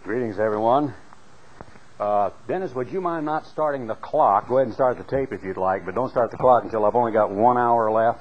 Greetings, everyone. Dennis, would you mind not starting the clock? Go ahead and start the tape if you'd like, but don't start the clock until I've only got 1 hour left.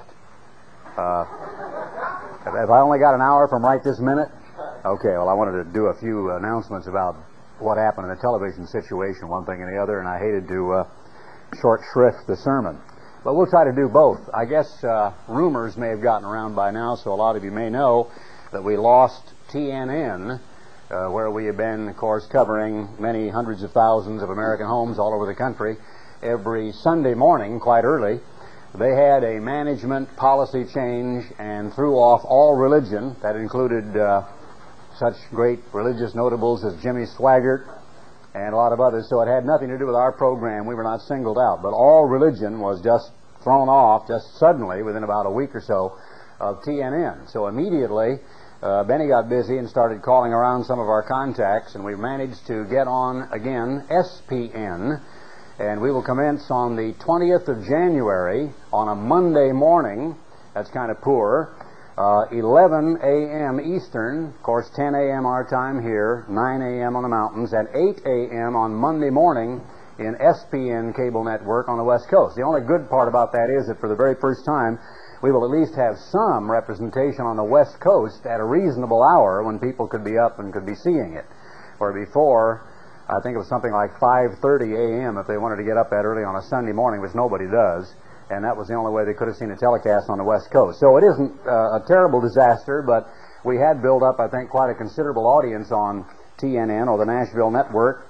Have I only got an hour from right this minute? Okay, well, I wanted to do a few announcements about what happened in the television situation, one thing and the other, and I hated to short shrift the sermon. But we'll try to do both. I guess rumors may have gotten around by now, so a lot of you may know that we lost TNN, where we have been, of course, covering many hundreds of thousands of American homes all over the country. Every Sunday morning, quite early, they had a management policy change and threw off all religion. That included such great religious notables as Jimmy Swaggart and a lot of others. So it had nothing to do with our program. We were not singled out. But all religion was just thrown off just suddenly within about a week or so of TNN. So immediately, Benny got busy and started calling around some of our contacts, and we managed to get on again SPN, and we will commence on the 20th of January on a Monday morning. That's kind of poor. 11 a.m. Eastern, of course 10 a.m. our time here, 9 a.m. on the mountains, and 8 a.m. on Monday morning in SPN cable network on the West Coast. The only good part about that is that for the very first time, we will at least have some representation on the West Coast at a reasonable hour when people could be up and could be seeing it. Where before, I think it was something like 5:30 a.m. if they wanted to get up that early on a Sunday morning, which nobody does, and that was the only way they could have seen a telecast on the West Coast. So it isn't a terrible disaster, but we had built up, I think, quite a considerable audience on TNN, or the Nashville Network.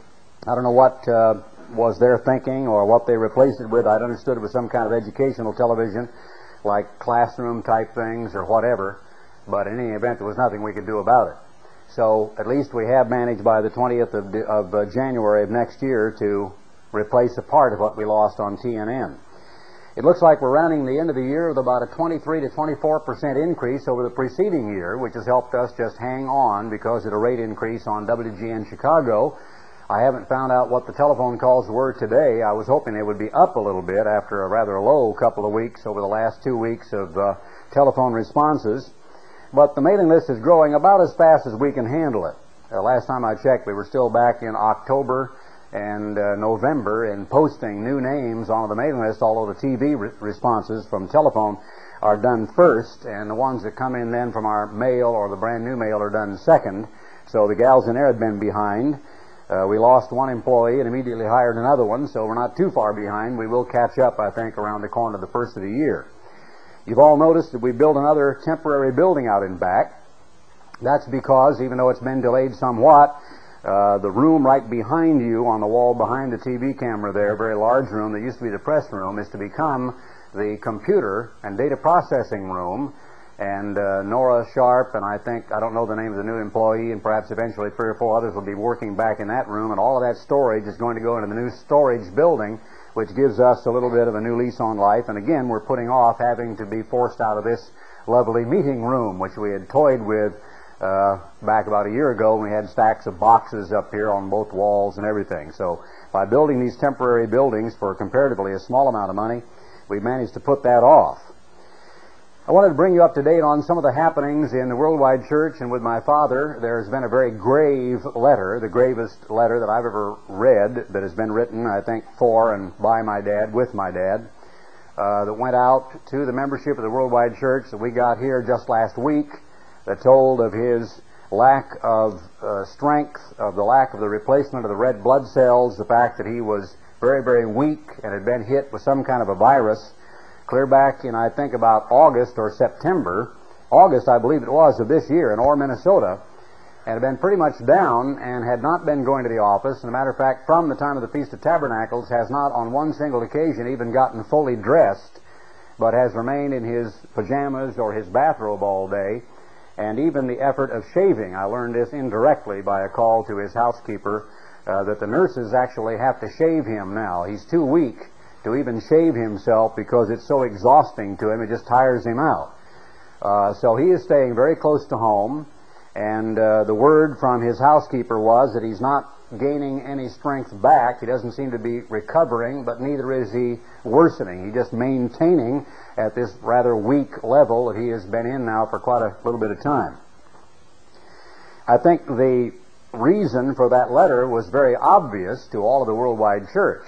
I don't know what was their thinking or what they replaced it with. I'd understood it was some kind of educational television, like classroom type things or whatever, but in any event there was nothing we could do about it. So at least we have managed by the 20th of January of next year to replace a part of what we lost on TNN. It looks like we're rounding the end of the year with about a 23 to 24% increase over the preceding year, which has helped us just hang on because of the rate increase on WGN Chicago. I haven't found out what the telephone calls were today. I was hoping they would be up a little bit after a rather low couple of weeks over the last 2 weeks of telephone responses. But the mailing list is growing about as fast as we can handle it. Last time I checked, we were still back in October and November in posting new names on the mailing list, although the TV responses from telephone are done first, and the ones that come in then from our mail or the brand new mail are done second. So the gals in there had been behind. We lost one employee and immediately hired another one, so we're not too far behind. We will catch up, I think, around the corner of the first of the year. You've all noticed that we built another temporary building out in back. That's because, even though it's been delayed somewhat, the room right behind you on the wall behind the TV camera there, a very large room that used to be the press room, is to become the computer and data processing room. And Nora Sharp, and I don't know the name of the new employee, and perhaps eventually 3 or 4 others will be working back in that room, and all of that storage is going to go into the new storage building, which gives us a little bit of a new lease on life. And again, we're putting off having to be forced out of this lovely meeting room, which we had toyed with back about a year ago when we had stacks of boxes up here on both walls and everything. So by building these temporary buildings for comparatively a small amount of money, we've managed to put that off. I wanted to bring you up to date on some of the happenings in the Worldwide Church and with my father. There's been a very grave letter, the gravest letter that I've ever read, that has been written, I think, for and by my dad, with my dad, that went out to the membership of the Worldwide Church that we got here just last week, that told of his lack of strength, of the lack of the replacement of the red blood cells, the fact that he was very, very weak and had been hit with some kind of a virus clear back in, I think, about August or September, August, I believe it was, of this year in Orr, Minnesota, and had been pretty much down and had not been going to the office. And as a matter of fact, from the time of the Feast of Tabernacles, has not on one single occasion even gotten fully dressed, but has remained in his pajamas or his bathrobe all day. And even the effort of shaving, I learned this indirectly by a call to his housekeeper, that the nurses actually have to shave him now. He's too weak to even shave himself because it's so exhausting to him, it just tires him out. So he is staying very close to home, and the word from his housekeeper was that he's not gaining any strength back. He doesn't seem to be recovering, but neither is he worsening. He's just maintaining at this rather weak level that he has been in now for quite a little bit of time. I think the reason for that letter was very obvious to all of the worldwide church.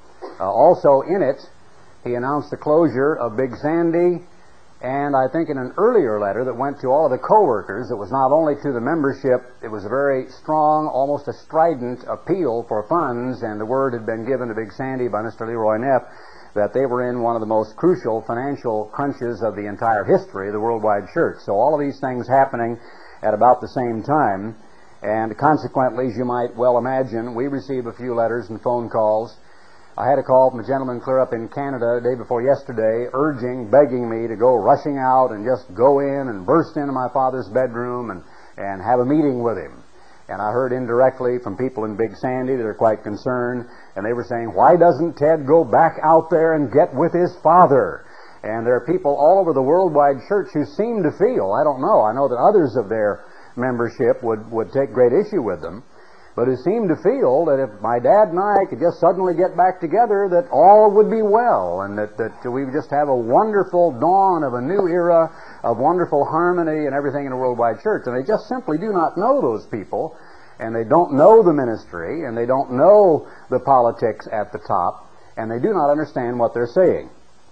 Also in it, he announced the closure of Big Sandy, and I think in an earlier letter that went to all of the co-workers, it was not only to the membership, it was a very strong, almost a strident appeal for funds, and the word had been given to Big Sandy by Mr. Leroy Neff that they were in one of the most crucial financial crunches of the entire history of the worldwide church. So all of these things happening at about the same time, and consequently, as you might well imagine, we received a few letters and phone calls. I had a call from a gentleman clear up in Canada the day before yesterday, urging, begging me to go rushing out and just go in and burst into my father's bedroom and have a meeting with him. And I heard indirectly from people in Big Sandy that are quite concerned, and they were saying, why doesn't Ted go back out there and get with his father? And there are people all over the worldwide church who seem to feel, I don't know, I know that others of their membership would take great issue with them, but who seem to feel that if my dad and I could just suddenly get back together, that all would be well, and that we would just have a wonderful dawn of a new era of wonderful harmony and everything in the worldwide church. And they just simply do not know those people, and they don't know the ministry, and they don't know the politics at the top, and they do not understand what they're saying.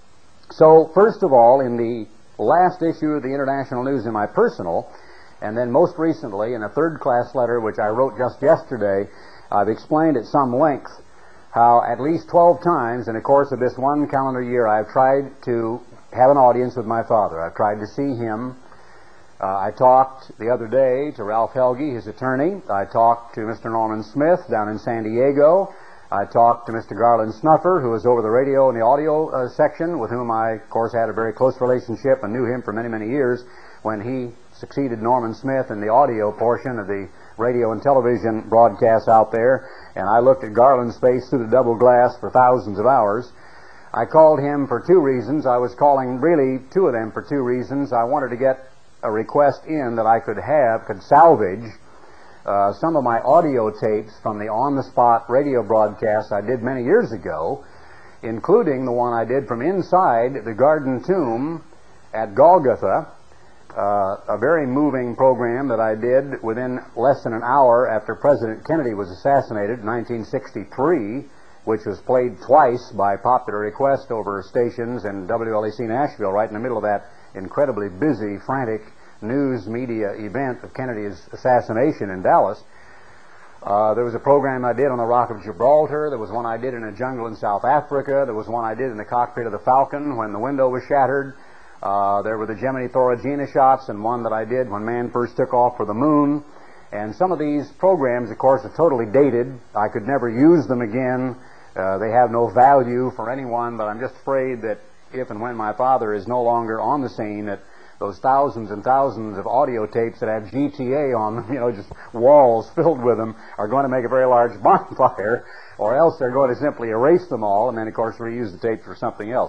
So, first of all, in the last issue of the International News in my personal, and then most recently in a third-class letter which I wrote just yesterday, I've explained at some length how at least 12 times in the course of this one calendar year I've tried to have an audience with my father. I've tried to see him. I talked the other day to Ralph Helge, his attorney. I talked to Mr. Norman Smith down in San Diego. I talked to Mr. Garland Snuffer, who was over the radio and the audio section, with whom I, of course, had a very close relationship and knew him for many, many years when he succeeded Norman Smith in the audio portion of the radio and television broadcasts out there, and I looked at Garland's face through the double glass for thousands of hours. I called him for two reasons. I was calling really two of them for two reasons. I wanted to get a request in that I could salvage some of my audio tapes from the on-the-spot radio broadcasts I did many years ago, including the one I did from inside the Garden Tomb at Golgotha, a very moving program that I did within less than an hour after President Kennedy was assassinated in 1963, which was played twice by popular request over stations in WLAC Nashville, right in the middle of that incredibly busy, frantic news media event of Kennedy's assassination in Dallas. There was a program I did on the Rock of Gibraltar. There was one I did in a jungle in South Africa. There was one I did in the cockpit of the Falcon when the window was shattered. There were the Gemini Thoragina shots, and one that I did when man first took off for the moon. And some of these programs, of course, are totally dated. I could never use them again. They have no value for anyone, but I'm just afraid that if and when my father is no longer on the scene, that those thousands and thousands of audio tapes that have GTA on them, just walls filled with them, are going to make a very large bonfire, or else they're going to simply erase them all and then, of course, reuse the tapes for something else.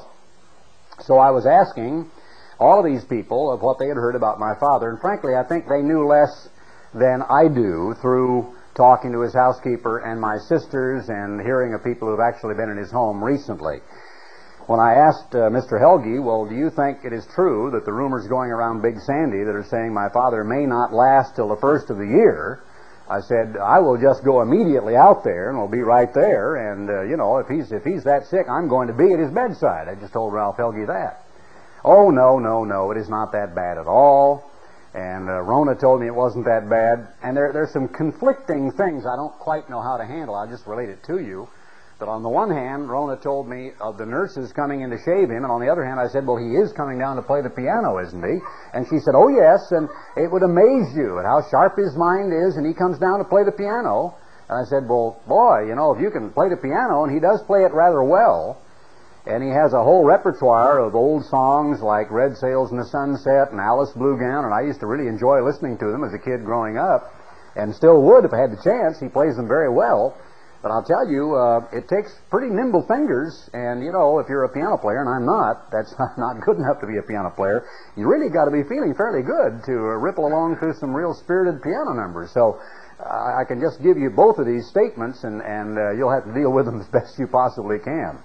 So I was asking all of these people of what they had heard about my father, and frankly, I think they knew less than I do through talking to his housekeeper and my sisters and hearing of people who have actually been in his home recently. When I asked Mr. Helge, well, do you think it is true that the rumors going around Big Sandy that are saying my father may not last till the first of the year, I said, I will just go immediately out there and we'll be right there, and if he's that sick, I'm going to be at his bedside. I just told Ralph Helge that. Oh, no, it is not that bad at all. And Rona told me it wasn't that bad. And there's some conflicting things I don't quite know how to handle. I'll just relate it to you. But on the one hand, Rona told me of the nurses coming in to shave him, and on the other hand, I said, well, he is coming down to play the piano, isn't he? And she said, oh, yes, and it would amaze you at how sharp his mind is, and he comes down to play the piano. And I said, well, boy, if you can play the piano, and he does play it rather well, and he has a whole repertoire of old songs like Red Sails in the Sunset and Alice Blue Gown, and I used to really enjoy listening to them as a kid growing up, and still would if I had the chance. He plays them very well. But I'll tell you, it takes pretty nimble fingers, and if you're a piano player, and I'm not, that's not good enough to be a piano player, you really got to be feeling fairly good to ripple along through some real spirited piano numbers. So I can just give you both of these statements, and you'll have to deal with them as best you possibly can.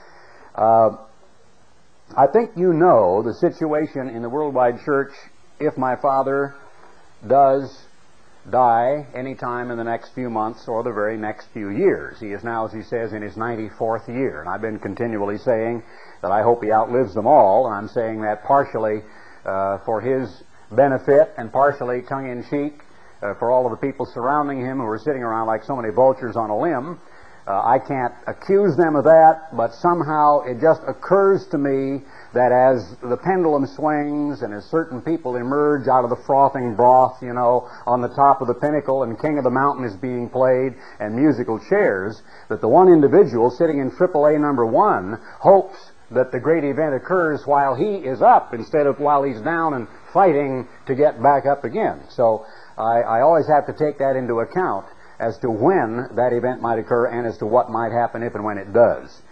I think you know the situation in the worldwide church if my father does die any time in the next few months or the very next few years. He is now, as he says, in his 94th year. And I've been continually saying that I hope he outlives them all. And I'm saying that partially for his benefit and partially tongue-in-cheek for all of the people surrounding him who are sitting around like so many vultures on a limb. I can't accuse them of that, but somehow it just occurs to me that as the pendulum swings and as certain people emerge out of the frothing broth, you know, on the top of the pinnacle and King of the Mountain is being played and musical chairs, that the one individual sitting in AAA number 1 hopes that the great event occurs while he is up instead of while he's down and fighting to get back up again. So I always have to take that into account as to when that event might occur and as to what might happen if and when it does.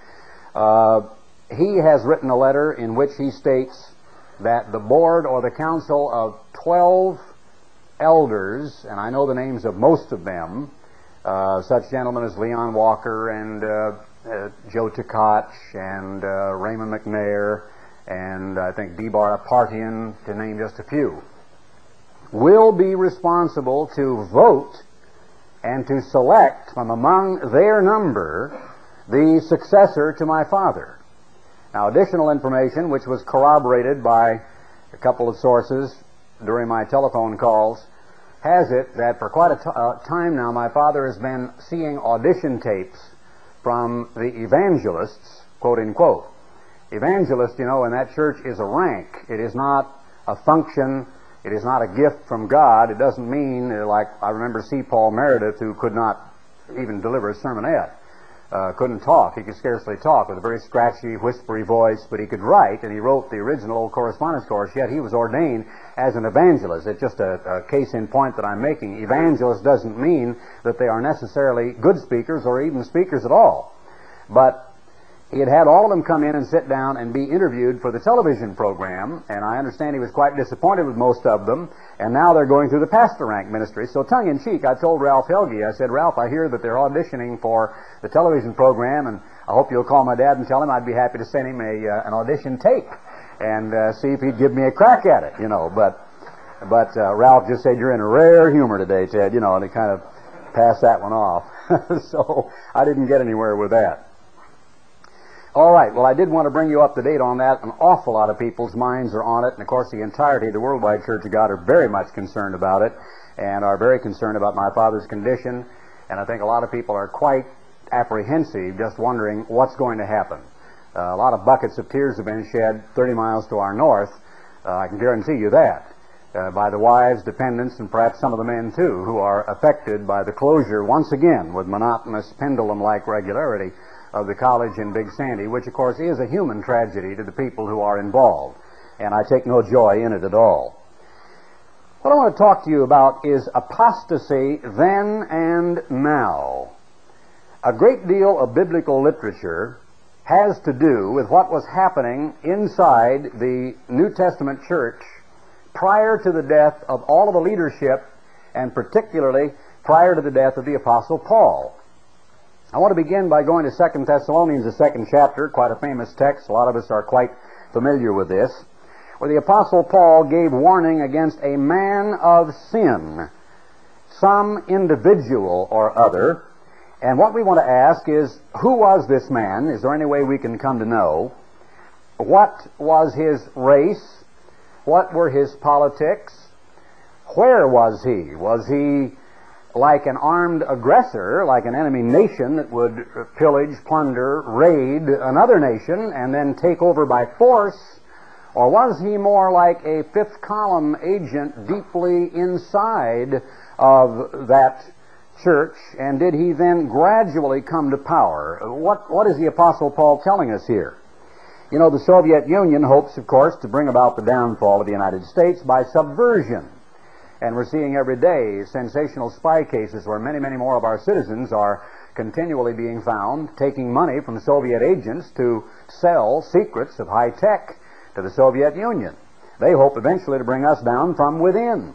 He has written a letter in which he states that the board or the council of 12 elders, and I know the names of most of them, such gentlemen as Leon Walker and Joe Tkach and Raymond McNair and I think Debar Apartian, to name just a few, will be responsible to vote and to select from among their number the successor to my father. Now, additional information, which was corroborated by a couple of sources during my telephone calls, has it that for quite a time now my father has been seeing audition tapes from the evangelists, quote unquote. Evangelist, you know, in that church is a rank. It is not a function. It is not a gift from God. It doesn't mean, like I remember C. Paul Meredith, who could not even deliver a sermonette, couldn't talk. He could scarcely talk with a very scratchy, whispery voice, but he could write, and he wrote the original old correspondence course, yet he was ordained as an evangelist. It's just a case in point that I'm making. Evangelist doesn't mean that they are necessarily good speakers or even speakers at all. But he had all of them come in and sit down and be interviewed for the television program, and I understand he was quite disappointed with most of them, and now they're going through the pastor rank ministry. So tongue-in-cheek, I told Ralph Helge, I said, Ralph, I hear that they're auditioning for the television program, and I hope you'll call my dad and tell him I'd be happy to send him an audition tape and see if he'd give me a crack at it, you know. But Ralph just said, you're in a rare humor today, Ted, you know, and he kind of passed that one off. So I didn't get anywhere with that. All right, well, I did want to bring you up to date on that. An awful lot of people's minds are on it, and of course the entirety of the Worldwide Church of God are very much concerned about it and are very concerned about my father's condition, and I think a lot of people are quite apprehensive, just wondering what's going to happen. A lot of buckets of tears have been shed 30 miles to our north, I can guarantee you that, by the wives, dependents, and perhaps some of the men too, who are affected by the closure once again with monotonous pendulum-like regularity of the college in Big Sandy, which of course is a human tragedy to the people who are involved, and I take no joy in it at all. What I want to talk to you about is apostasy then and now. A great deal of biblical literature has to do with what was happening inside the New Testament church prior to the death of all of the leadership, and particularly prior to the death of the Apostle Paul. I want to begin by going to 2 Thessalonians, the 2nd chapter, quite a famous text. A lot of us are quite familiar with this, where the Apostle Paul gave warning against a man of sin, some individual or other. And what we want to ask is, who was this man? Is there any way we can come to know? What was his race? What were his politics? Where was he? Was he like an armed aggressor, like an enemy nation that would pillage, plunder, raid another nation and then take over by force? Or was he more like a fifth column agent deeply inside of that church, and did he then gradually come to power? What is the Apostle Paul telling us here? You know, the Soviet Union hopes, of course, to bring about the downfall of the United States by subversion. And we're seeing every day sensational spy cases where many, many more of our citizens are continually being found taking money from Soviet agents to sell secrets of high tech to the Soviet Union. They hope eventually to bring us down from within.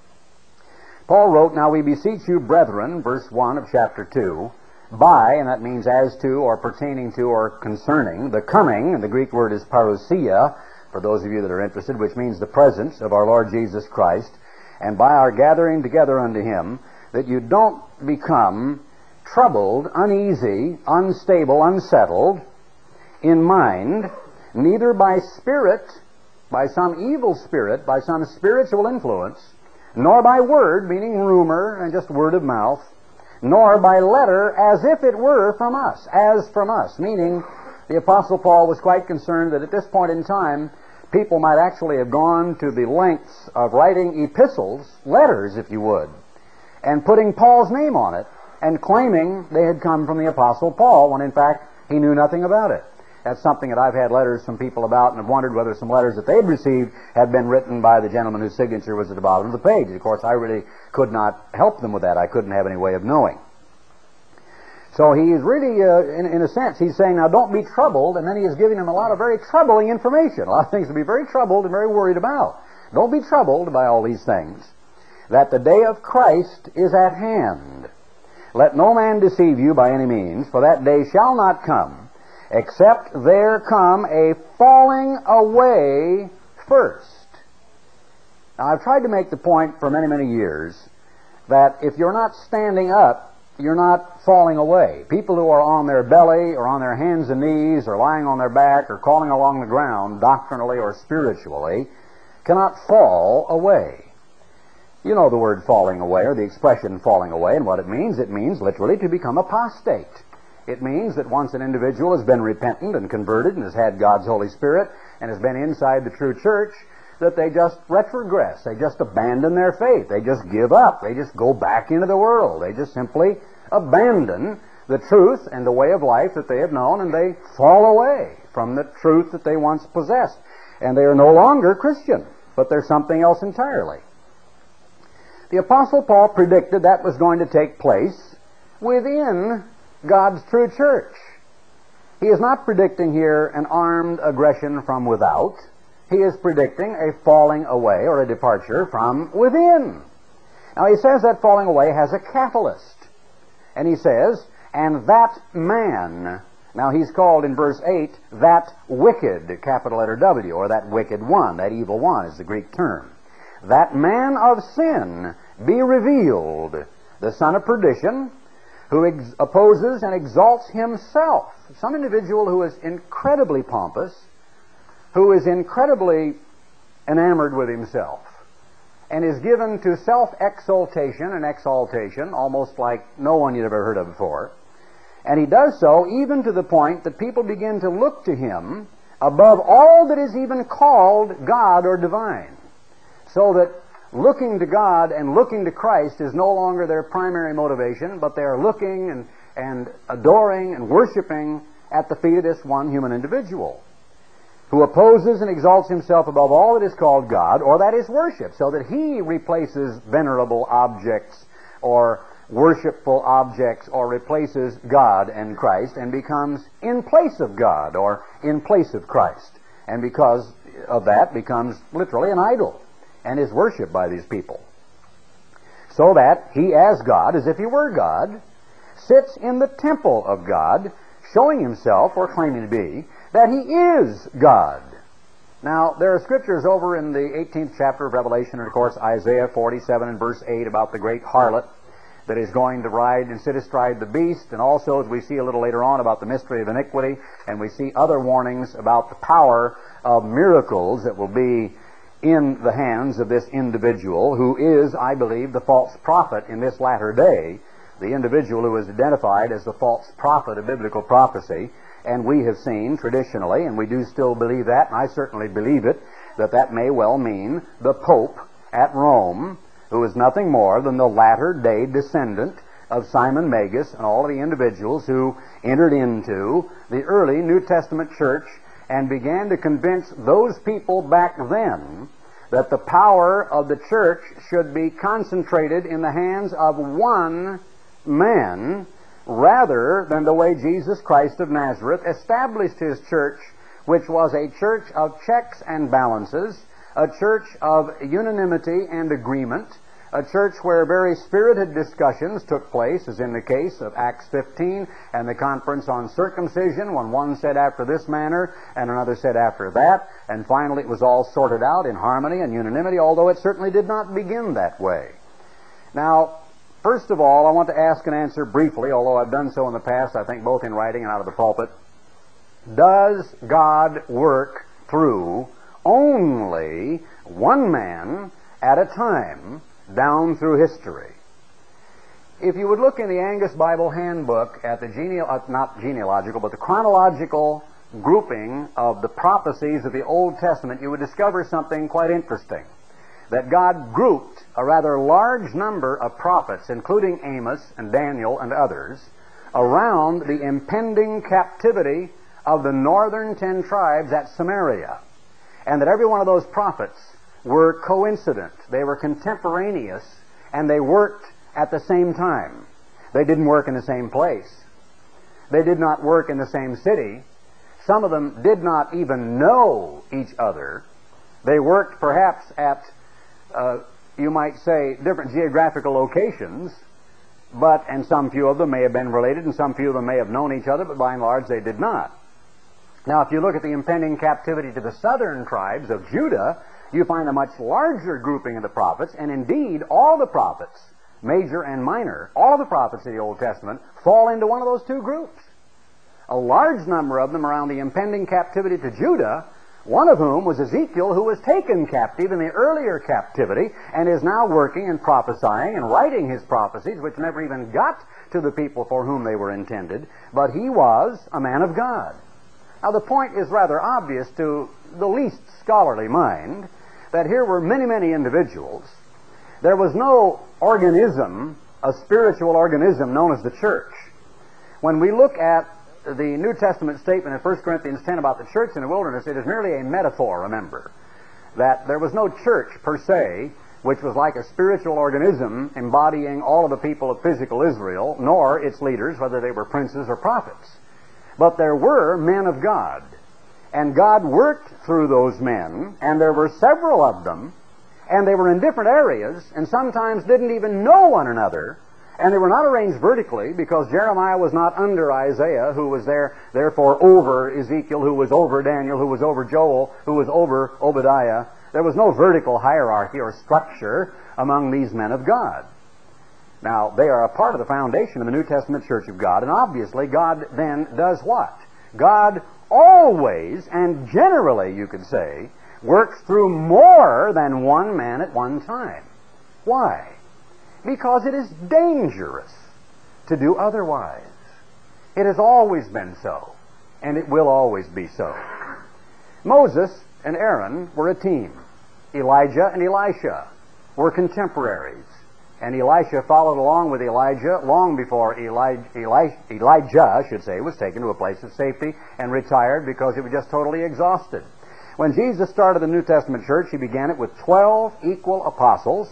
Paul wrote, "Now we beseech you, brethren," verse 1 of chapter 2, "by," and that means as to or pertaining to or concerning, "the coming," and the Greek word is parousia, for those of you that are interested, which means the presence of our Lord Jesus Christ, and by our gathering together unto him, that you don't become troubled, uneasy, unstable, unsettled in mind, neither by spirit, by some evil spirit, by some spiritual influence, nor by word, meaning rumor and just word of mouth, nor by letter, as if it were from us, as from us, meaning the Apostle Paul was quite concerned that at this point in time, people might actually have gone to the lengths of writing epistles, letters, if you would, and putting Paul's name on it, and claiming they had come from the Apostle Paul, when in fact he knew nothing about it. That's something that I've had letters from people about, and have wondered whether some letters that they'd received had been written by the gentleman whose signature was at the bottom of the page. Of course, I really could not help them with that. I couldn't have any way of knowing. So he is really, in a sense, he's saying, now don't be troubled, and then he is giving them a lot of very troubling information, a lot of things to be very troubled and very worried about. Don't be troubled by all these things, that the day of Christ is at hand. Let no man deceive you by any means, for that day shall not come, except there come a falling away first. Now, I've tried to make the point for many, many years that if you're not standing up, you're not falling away. People who are on their belly or on their hands and knees or lying on their back or crawling along the ground, doctrinally or spiritually, cannot fall away. You know the word falling away, or the expression falling away, and what it means. It means literally to become apostate. It means that once an individual has been repentant and converted and has had God's Holy Spirit and has been inside the true church, that they just retrogress. They just abandon their faith. They just give up. They just go back into the world. They just simply abandon the truth and the way of life that they have known, and they fall away from the truth that they once possessed. And they are no longer Christian, but they're something else entirely. The Apostle Paul predicted that was going to take place within God's true church. He is not predicting here an armed aggression from without. He is predicting a falling away or a departure from within. Now he says that falling away has a catalyst. And he says, and that man. Now he's called in verse 8, that wicked, capital letter W, or that wicked one, that evil one is the Greek term. That man of sin be revealed, the son of perdition, who opposes and exalts himself. Some individual who is incredibly pompous, who is incredibly enamored with himself, and is given to self-exaltation and exaltation, almost like no one you'd ever heard of before. And he does so even to the point that people begin to look to him above all that is even called God or divine. So that looking to God and looking to Christ is no longer their primary motivation, but they are looking and adoring and worshiping at the feet of this one human individual, who opposes and exalts himself above all that is called God, or that is worship, so that he replaces venerable objects or worshipful objects, or replaces God and Christ and becomes in place of God or in place of Christ, and because of that becomes literally an idol and is worshipped by these people. So that he, as God, as if he were God, sits in the temple of God, showing himself, or claiming to be, that he is God. Now, there are scriptures over in the 18th chapter of Revelation, and of course Isaiah 47 and verse 8 about the great harlot that is going to ride and sit astride the beast, and also, as we see a little later on, about the mystery of iniquity, and we see other warnings about the power of miracles that will be in the hands of this individual, who is, I believe, the false prophet in this latter day, the individual who is identified as the false prophet of biblical prophecy. And we have seen traditionally, and we do still believe that, and I certainly believe it, that that may well mean the Pope at Rome, who is nothing more than the latter-day descendant of Simon Magus and all of the individuals who entered into the early New Testament church and began to convince those people back then that the power of the church should be concentrated in the hands of one man, rather than the way Jesus Christ of Nazareth established his church, which was a church of checks and balances, a church of unanimity and agreement, a church where very spirited discussions took place, as in the case of Acts 15 and the conference on circumcision, when one said after this manner and another said after that, and finally it was all sorted out in harmony and unanimity, although it certainly did not begin that way. Now, first of all, I want to ask and answer briefly, although I've done so in the past, I think both in writing and out of the pulpit, does God work through only one man at a time down through history? If you would look in the Angus Bible Handbook at the not genealogical, but the chronological grouping of the prophecies of the Old Testament, you would discover something quite interesting. That God grouped a rather large number of prophets, including Amos and Daniel and others, around the impending captivity of the northern 10 tribes at Samaria. And that every one of those prophets were coincident. They were contemporaneous, and they worked at the same time. They didn't work in the same place. They did not work in the same city. Some of them did not even know each other. They worked perhaps at, you might say, different geographical locations, and some few of them may have been related, and some few of them may have known each other, but by and large they did not. Now, if you look at the impending captivity to the southern tribes of Judah, you find a much larger grouping of the prophets, and indeed all the prophets, major and minor, all of the prophets of the Old Testament fall into one of those two groups. A large number of them around the impending captivity to Judah, one of whom was Ezekiel, who was taken captive in the earlier captivity and is now working and prophesying and writing his prophecies, which never even got to the people for whom they were intended, but he was a man of God. Now, the point is rather obvious to the least scholarly mind that here were many, many individuals. There was no organism, a spiritual organism known as the church. When we look at the New Testament statement in 1 Corinthians 10 about the church in the wilderness, it is merely a metaphor, remember, that there was no church per se, which was like a spiritual organism embodying all of the people of physical Israel, nor its leaders, whether they were princes or prophets. But there were men of God, and God worked through those men, and there were several of them, and they were in different areas, and sometimes didn't even know one another, and they were not arranged vertically, because Jeremiah was not under Isaiah, who was there, therefore over Ezekiel, who was over Daniel, who was over Joel, who was over Obadiah. There was no vertical hierarchy or structure among these men of God. Now, they are a part of the foundation of the New Testament Church of God, and obviously God then does what? God always, and generally you could say, works through more than one man at one time. Why? Because it is dangerous to do otherwise. It has always been so, and it will always be so. Moses and Aaron were a team. Elijah and Elisha were contemporaries. And Elisha followed along with Elijah long before Elijah was taken to a place of safety and retired because he was just totally exhausted. When Jesus started the New Testament church, he began it with 12 equal apostles.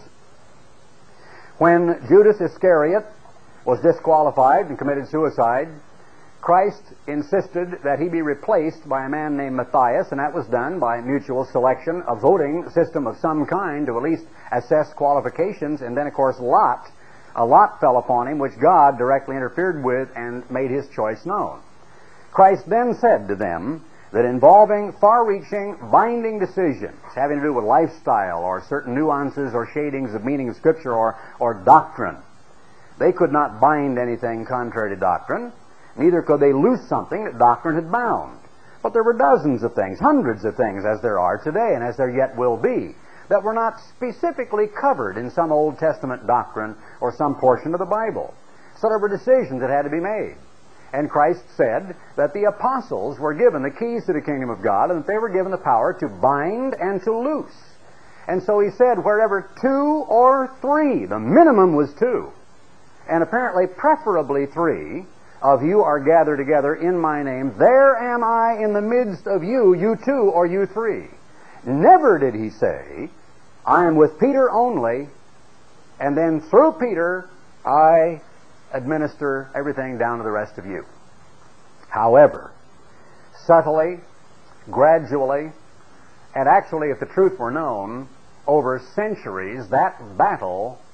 When Judas Iscariot was disqualified and committed suicide, Christ insisted that he be replaced by a man named Matthias, and that was done by mutual selection, a voting system of some kind to at least assess qualifications, and then, of course, a lot fell upon him, which God directly interfered with and made his choice known. Christ then said to them that involving far-reaching, binding decisions having to do with lifestyle or certain nuances or shadings of meaning of Scripture or doctrine, they could not bind anything contrary to doctrine. Neither could they loose something that doctrine had bound. But there were dozens of things, hundreds of things, as there are today and as there yet will be, that were not specifically covered in some Old Testament doctrine or some portion of the Bible. So there were decisions that had to be made. And Christ said that the apostles were given the keys to the kingdom of God and that they were given the power to bind and to loose. And so he said, wherever 2 or 3, the minimum was 2, and apparently preferably 3, of you are gathered together in my name, there am I in the midst of you, you 2 or you 3. Never did he say, I am with Peter only, and then through Peter I administer everything down to the rest of you. However, subtly, gradually, and actually, if the truth were known, over centuries, that battle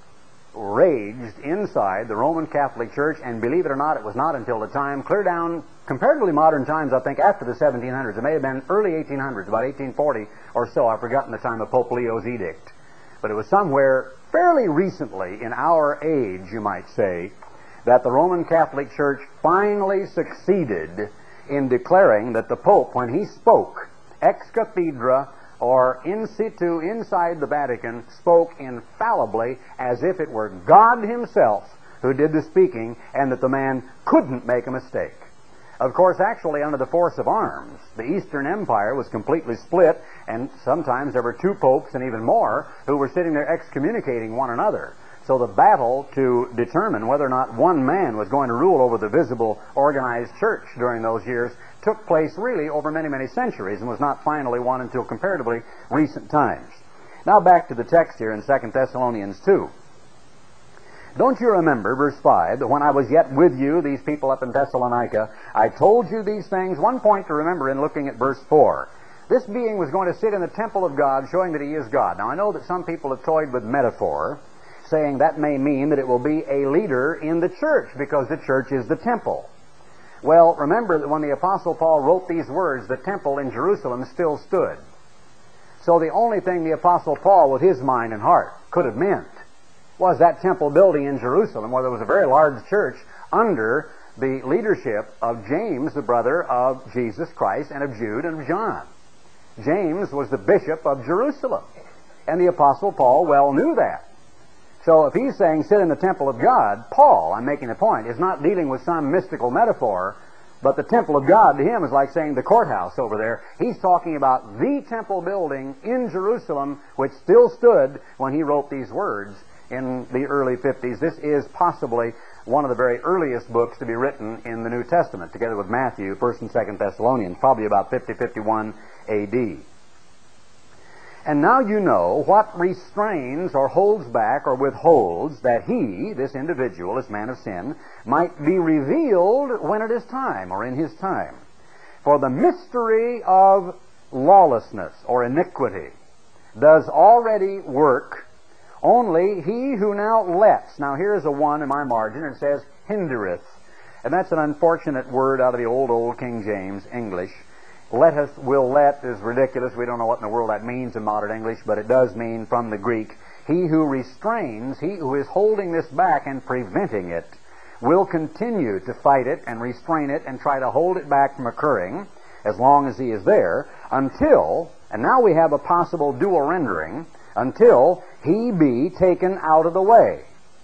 raged inside the Roman Catholic Church, and believe it or not, it was not until the time, clear down, comparatively modern times, I think, after the 1700s. It may have been early 1800s, about 1840 or so. I've forgotten the time of Pope Leo's edict. But it was somewhere fairly recently, in our age, you might say, that the Roman Catholic Church finally succeeded in declaring that the Pope, when he spoke ex cathedra or in situ inside the Vatican, spoke infallibly as if it were God himself who did the speaking, and that the man couldn't make a mistake. Of course, actually, under the force of arms, the Eastern Empire was completely split, and sometimes there were two popes and even more who were sitting there excommunicating one another. So the battle to determine whether or not one man was going to rule over the visible, organized church during those years took place really over many, many centuries and was not finally won until comparatively recent times. Now back to the text here in 2 Thessalonians 2. Don't you remember, verse 5, that when I was yet with you, these people up in Thessalonica, I told you these things? One point to remember in looking at verse 4. This being was going to sit in the temple of God, showing that he is God. Now I know that some people have toyed with metaphor, saying that may mean that it will be a leader in the church, because the church is the temple. Well, remember that when the Apostle Paul wrote these words, the temple in Jerusalem still stood. So the only thing the Apostle Paul, with his mind and heart, could have meant was that temple building in Jerusalem, where there was a very large church under the leadership of James, the brother of Jesus Christ, and of Jude and of John. James was the bishop of Jerusalem, and the Apostle Paul well knew that. So if he's saying sit in the temple of God, Paul, I'm making a point, is not dealing with some mystical metaphor, but the temple of God to him is like saying the courthouse over there. He's talking about the temple building in Jerusalem, which still stood when he wrote these words in the early 50s. This is possibly one of the very earliest books to be written in the New Testament, together with Matthew, 1st and 2nd Thessalonians, probably about 50-51 A.D. And now you know what restrains or holds back or withholds that he, this individual, this man of sin, might be revealed when it is time, or in his time. For the mystery of lawlessness or iniquity does already work. Only he who now lets. Now here's a one in my margin, and it says hindereth. And that's an unfortunate word out of the old King James English. Letteth, will let is ridiculous. We don't know what in the world that means in modern English, but it does mean from the Greek. He who restrains, he who is holding this back and preventing it, will continue to fight it and restrain it and try to hold it back from occurring as long as he is there until, and now we have a possible dual rendering, until he be taken out of the way.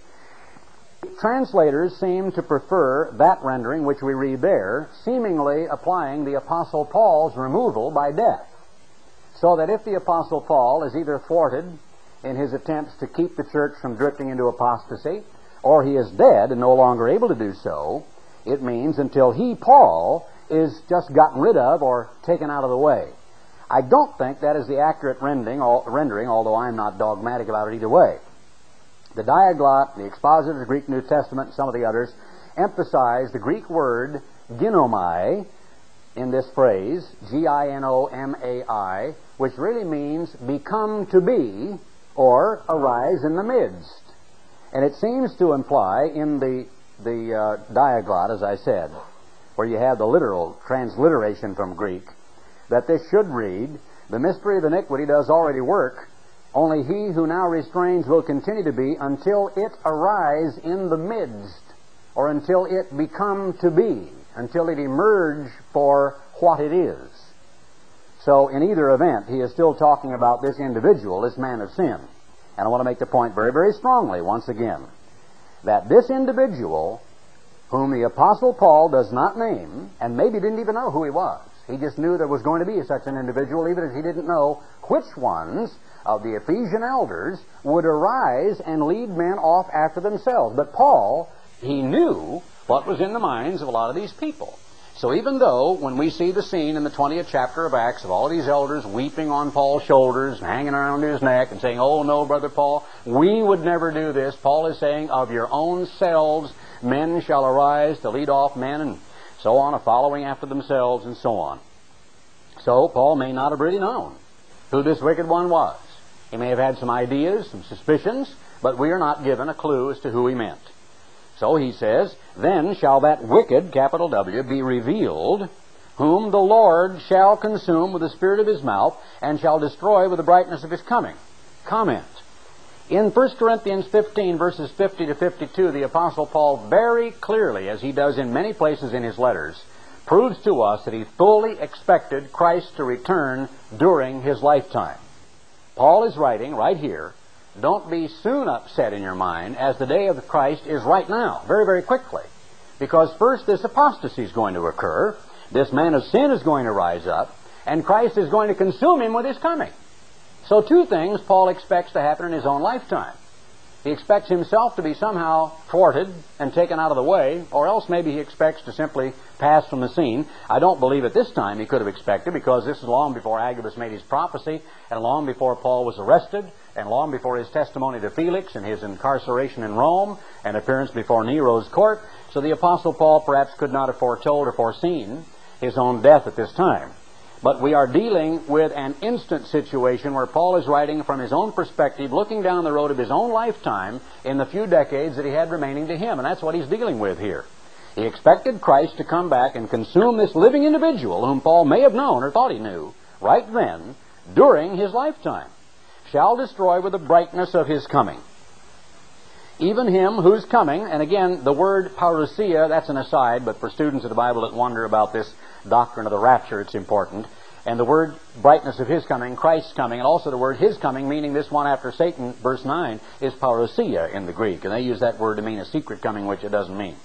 Translators seem to prefer that rendering which we read there, seemingly applying the Apostle Paul's removal by death. So that if the Apostle Paul is either thwarted in his attempts to keep the church from drifting into apostasy, or he is dead and no longer able to do so, it means until he, Paul, is just gotten rid of or taken out of the way. I don't think that is the accurate rendering, although I'm not dogmatic about it either way. The Diaglott, the expositor of the Greek New Testament, and some of the others emphasize the Greek word ginomai in this phrase, Ginomai, which really means become to be or arise in the midst. And it seems to imply in the Diaglott, as I said, where you have the literal transliteration from Greek, that this should read, the mystery of iniquity does already work, only he who now restrains will continue to be until it arise in the midst, or until it become to be, until it emerge for what it is. So in either event, he is still talking about this individual, this man of sin. And I want to make the point very, very strongly once again, that this individual, whom the Apostle Paul does not name, and maybe didn't even know who he was, he just knew there was going to be such an individual, even if he didn't know which ones of the Ephesian elders would arise and lead men off after themselves. But Paul, he knew what was in the minds of a lot of these people. So even though when we see the scene in the 20th chapter of Acts of all these elders weeping on Paul's shoulders and hanging around his neck and saying, "Oh no, Brother Paul, we would never do this," Paul is saying, "Of your own selves men shall arise to lead off men," and so on, following after themselves and so on. So Paul may not have really known who this wicked one was. He may have had some ideas, some suspicions, but we are not given a clue as to who he meant. So he says, then shall that wicked, capital W, be revealed, whom the Lord shall consume with the spirit of his mouth, and shall destroy with the brightness of his coming. Comment. In 1 Corinthians 15, verses 50 to 52, the Apostle Paul very clearly, as he does in many places in his letters, proves to us that he fully expected Christ to return during his lifetime. Paul is writing right here, don't be soon upset in your mind, as the day of Christ is right now, very, very quickly. Because first this apostasy is going to occur, this man of sin is going to rise up, and Christ is going to consume him with his coming. So two things Paul expects to happen in his own lifetime. He expects himself to be somehow thwarted and taken out of the way, or else maybe he expects to simply pass from the scene. I don't believe at this time he could have expected, because this is long before Agabus made his prophecy, and long before Paul was arrested, and long before his testimony to Felix and his incarceration in Rome and appearance before Nero's court. So the Apostle Paul perhaps could not have foretold or foreseen his own death at this time. But we are dealing with an instant situation where Paul is writing from his own perspective, looking down the road of his own lifetime in the few decades that he had remaining to him. And that's what he's dealing with here. He expected Christ to come back and consume this living individual whom Paul may have known or thought he knew right then during his lifetime. Shall destroy with the brightness of his coming. Even him whose coming, and again, the word parousia, that's an aside, but for students of the Bible that wonder about this doctrine of the rapture, it's important. And the word brightness of his coming, Christ's coming, and also the word his coming, meaning this one after Satan, verse 9, is parousia in the Greek. And they use that word to mean a secret coming, which it doesn't mean.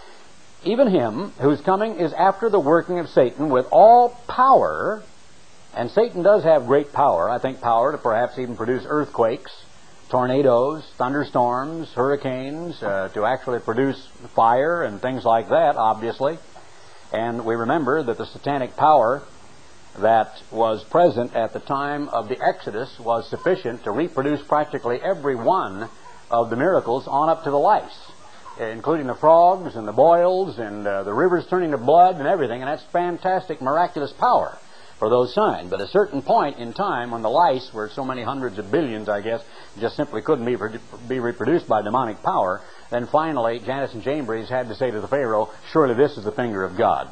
Even him whose coming is after the working of Satan with all power, and Satan does have great power, I think power to perhaps even produce earthquakes, tornadoes, thunderstorms, hurricanes, to actually produce fire and things like that, obviously. And we remember that the satanic power that was present at the time of the Exodus was sufficient to reproduce practically every one of the miracles on up to the lice, including the frogs and the boils and the rivers turning to blood and everything. And that's fantastic, miraculous power for those signs. But at a certain point in time, when the lice were so many hundreds of billions, I guess, just simply couldn't be reproduced by demonic power, then finally Jannes and Jambres had to say to the Pharaoh, surely this is the finger of God.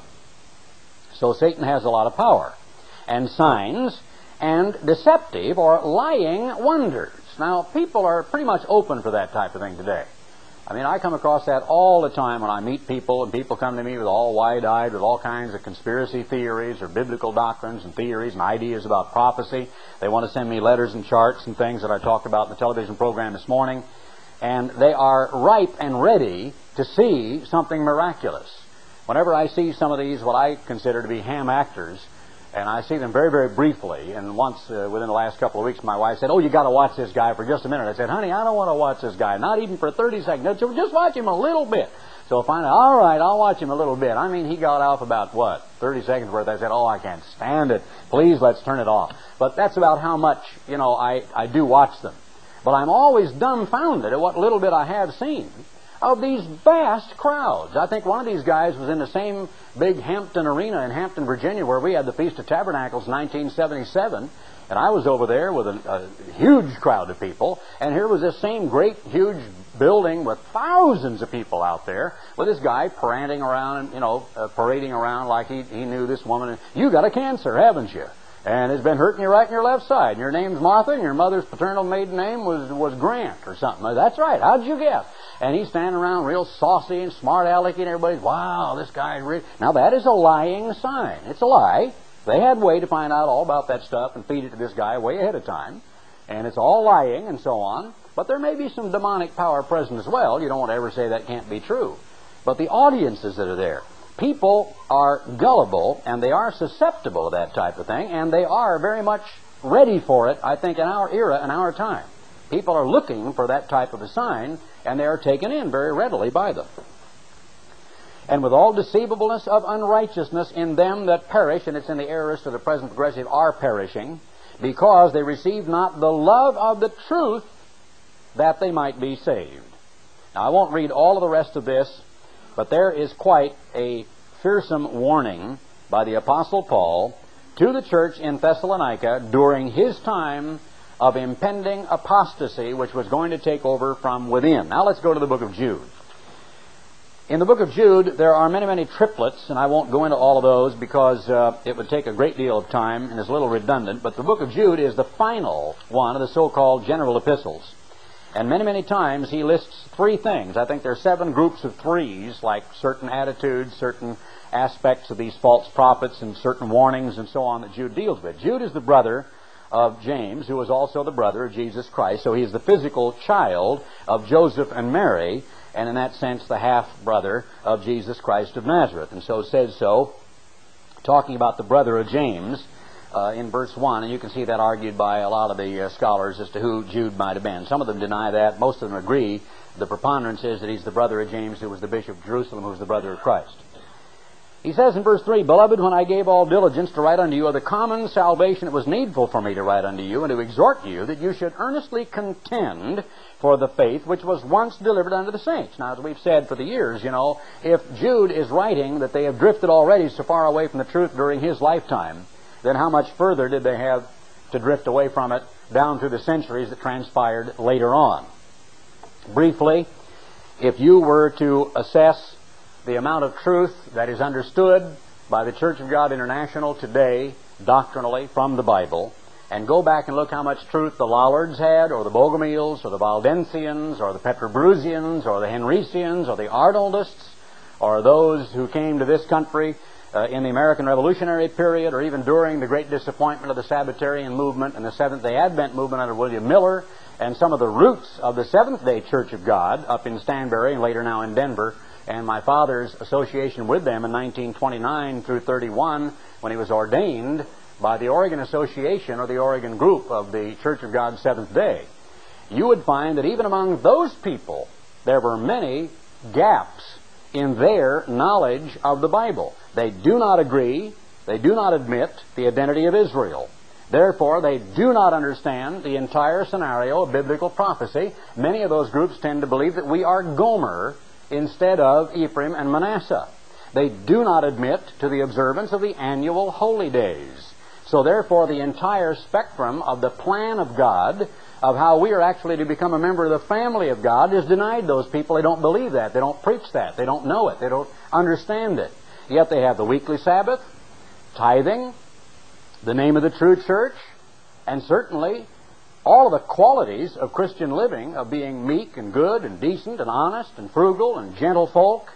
So Satan has a lot of power. And signs and deceptive or lying wonders. Now, people are pretty much open for that type of thing today. I mean, I come across that all the time when I meet people, and people come to me with all wide-eyed with all kinds of conspiracy theories or biblical doctrines and theories and ideas about prophecy. They want to send me letters and charts and things that I talked about in the television program this morning. And they are ripe and ready to see something miraculous. Whenever I see some of these, what I consider to be ham actors, and I see them very, very briefly, and once within the last couple of weeks, my wife said, oh, you got to watch this guy for just a minute. I said, honey, I don't want to watch this guy, not even for 30 seconds. Just watch him a little bit. So finally, all right, I'll watch him a little bit. I mean, he got off about, 30 seconds worth. I said, oh, I can't stand it. Please, let's turn it off. But that's about how much, I do watch them. But I'm always dumbfounded at what little bit I have seen of these vast crowds. I think one of these guys was in the same big Hampton Arena in Hampton, Virginia, where we had the Feast of Tabernacles in 1977, and I was over there with a huge crowd of people, and here was this same great, huge building with thousands of people out there, with this guy parading around, parading around like he knew this woman. You got a cancer, haven't you? And it's been hurting you right in your left side. And your name's Martha, and your mother's paternal maiden name was Grant or something. That's right. How'd you guess? And he's standing around real saucy and smart-alecky, and everybody's, wow, this guy's rich. Now, that is a lying sign. It's a lie. They had a way to find out all about that stuff and feed it to this guy way ahead of time. And it's all lying and so on. But there may be some demonic power present as well. You don't want to ever say that can't be true. But the audiences that are there, people are gullible, and they are susceptible to that type of thing, and they are very much ready for it, I think, in our era, in our time. People are looking for that type of a sign, and they are taken in very readily by them. And with all deceivableness of unrighteousness in them that perish, and it's in the aorist of the present progressive, are perishing, because they receive not the love of the truth that they might be saved. Now, I won't read all of the rest of this, but there is quite a fearsome warning by the Apostle Paul to the church in Thessalonica during his time of impending apostasy which was going to take over from within. Now let's go to the book of Jude. In the book of Jude, there are many, many triplets, and I won't go into all of those because it would take a great deal of time and is a little redundant, but the book of Jude is the final one of the so-called general epistles. And many, many times he lists three things. I think there are 7 groups of threes, like certain attitudes, certain aspects of these false prophets, and certain warnings and so on that Jude deals with. Jude is the brother of James, who was also the brother of Jesus Christ. So he is the physical child of Joseph and Mary, and in that sense the half-brother of Jesus Christ of Nazareth. And so it says so, talking about the brother of James in verse 1, and you can see that argued by a lot of the scholars as to who Jude might have been. Some of them deny that. Most of them agree. The preponderance is that he's the brother of James, who was the bishop of Jerusalem, who was the brother of Christ. He says in verse 3, Beloved, when I gave all diligence to write unto you of the common salvation, it was needful for me to write unto you, and to exhort you that you should earnestly contend for the faith which was once delivered unto the saints. Now, as we've said for the years, if Jude is writing that they have drifted already so far away from the truth during his lifetime, then how much further did they have to drift away from it down through the centuries that transpired later on? Briefly, if you were to assess the amount of truth that is understood by the Church of God International today, doctrinally, from the Bible, and go back and look how much truth the Lollards had, or the Bogomils, or the Valdensians, or the Petrobrusians, or the Henricians, or the Arnoldists, or those who came to this country in the American Revolutionary period, or even during the great disappointment of the Sabbatarian movement and the Seventh-day Advent movement under William Miller, and some of the roots of the Seventh-day Church of God up in Stanbury and later now in Denver, and my father's association with them in 1929 through 31 when he was ordained by the Oregon Association or the Oregon Group of the Church of God Seventh Day, you would find that even among those people there were many gaps in their knowledge of the Bible. They do not agree, they do not admit the identity of Israel. Therefore, they do not understand the entire scenario of biblical prophecy. Many of those groups tend to believe that we are Gomer instead of Ephraim and Manasseh. They do not admit to the observance of the annual holy days. So therefore, the entire spectrum of the plan of God, of how we are actually to become a member of the family of God, is denied those people. They don't believe that. They don't preach that. They don't know it. They don't understand it. Yet they have the weekly Sabbath, tithing, the name of the true church, and certainly all of the qualities of Christian living, of being meek and good and decent and honest and frugal and gentle folk.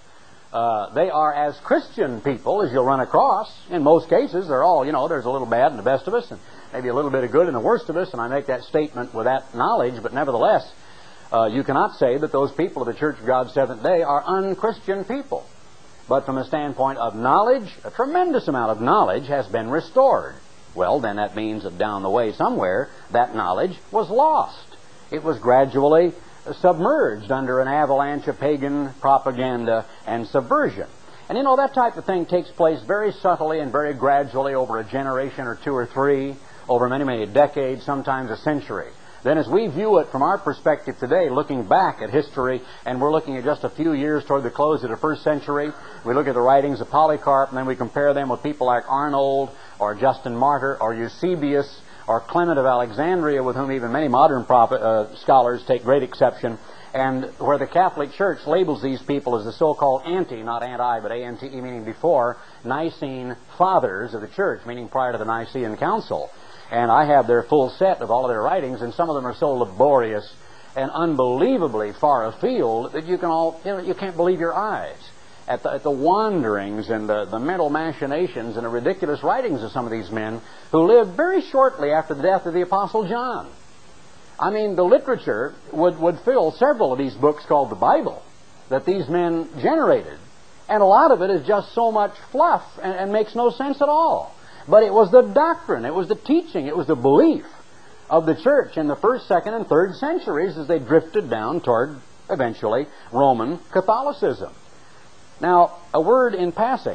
They are as Christian people as you'll run across. In most cases, they're all, there's a little bad in the best of us and maybe a little bit of good in the worst of us, and I make that statement with that knowledge, but nevertheless, you cannot say that those people of the Church of God Seventh Day are unchristian people. But from a standpoint of knowledge, a tremendous amount of knowledge has been restored. Well, then that means that down the way somewhere, that knowledge was lost. It was gradually submerged under an avalanche of pagan propaganda and subversion. And that type of thing takes place very subtly and very gradually over a generation or two or three, over many, many decades, sometimes a century. Then as we view it from our perspective today, looking back at history, and we're looking at just a few years toward the close of the first century, we look at the writings of Polycarp, and then we compare them with people like Arnold, or Justin Martyr, or Eusebius, or Clement of Alexandria, with whom even many modern scholars take great exception, and where the Catholic Church labels these people as the so-called not anti, but A-N-T-E, meaning before, Nicene fathers of the Church, meaning prior to the Nicene Council. And I have their full set of all of their writings, and some of them are so laborious and unbelievably far afield that you can't believe your eyes at the wanderings and the mental machinations and the ridiculous writings of some of these men who lived very shortly after the death of the Apostle John. I mean, the literature would fill several of these books called the Bible that these men generated. And a lot of it is just so much fluff and makes no sense at all. But it was the doctrine, it was the teaching, it was the belief of the church in the first, second, and third centuries as they drifted down toward, eventually, Roman Catholicism. Now, a word in passing.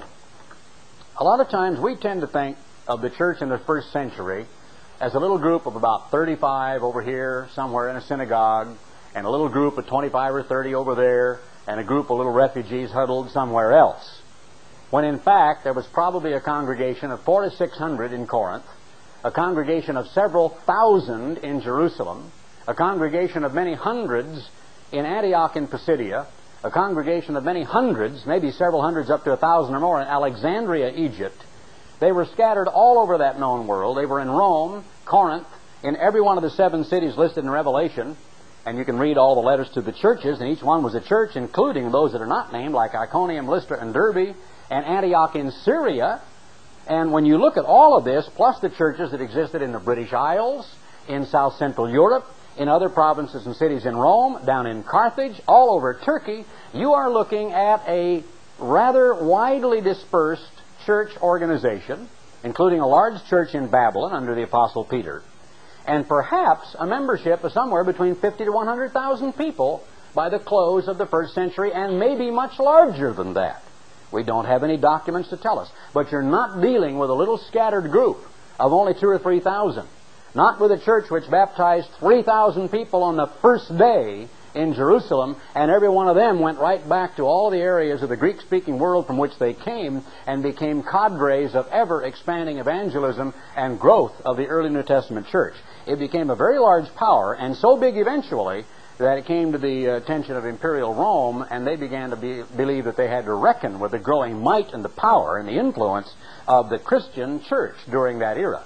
A lot of times we tend to think of the church in the first century as a little group of about 35 over here, somewhere in a synagogue, and a little group of 25 or 30 over there, and a group of little refugees huddled somewhere else. When in fact there was probably a congregation of 400 to 600 in Corinth, a congregation of several thousand in Jerusalem, a congregation of many hundreds in Antioch in Pisidia, a congregation of many hundreds, maybe several hundreds up to 1,000 or more in Alexandria, Egypt. They were scattered all over that known world. They were in Rome, Corinth, in every one of the 7 cities listed in Revelation. And you can read all the letters to the churches, and each one was a church, including those that are not named, like Iconium, Lystra, and Derbe, and Antioch in Syria. And when you look at all of this, plus the churches that existed in the British Isles, in South Central Europe, in other provinces and cities in Rome, down in Carthage, all over Turkey, you are looking at a rather widely dispersed church organization, including a large church in Babylon under the Apostle Peter, and perhaps a membership of somewhere between 50 to 100,000 people by the close of the 1st century, and maybe much larger than that. We don't have any documents to tell us. But you're not dealing with a little scattered group of only 2,000 or 3,000. Not with a church which baptized 3,000 people on the first day in Jerusalem, and every one of them went right back to all the areas of the Greek-speaking world from which they came and became cadres of ever-expanding evangelism and growth of the early New Testament church. It became a very large power, and so big eventually that it came to the attention of Imperial Rome, and they began to believe that they had to reckon with the growing might and the power and the influence of the Christian church during that era.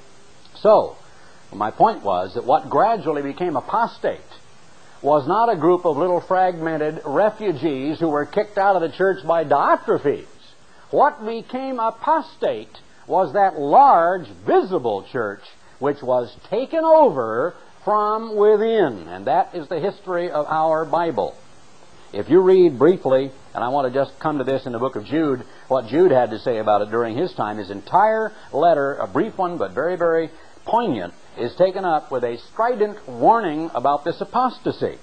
So, my point was that what gradually became apostate was not a group of little fragmented refugees who were kicked out of the church by Diotrephes. What became apostate was that large, visible church which was taken over from within. And that is the history of our Bible. If you read briefly, and I want to just come to this in the book of Jude, what Jude had to say about it during his time, his entire letter, a brief one but very, very poignant, is taken up with a strident warning about this apostasy.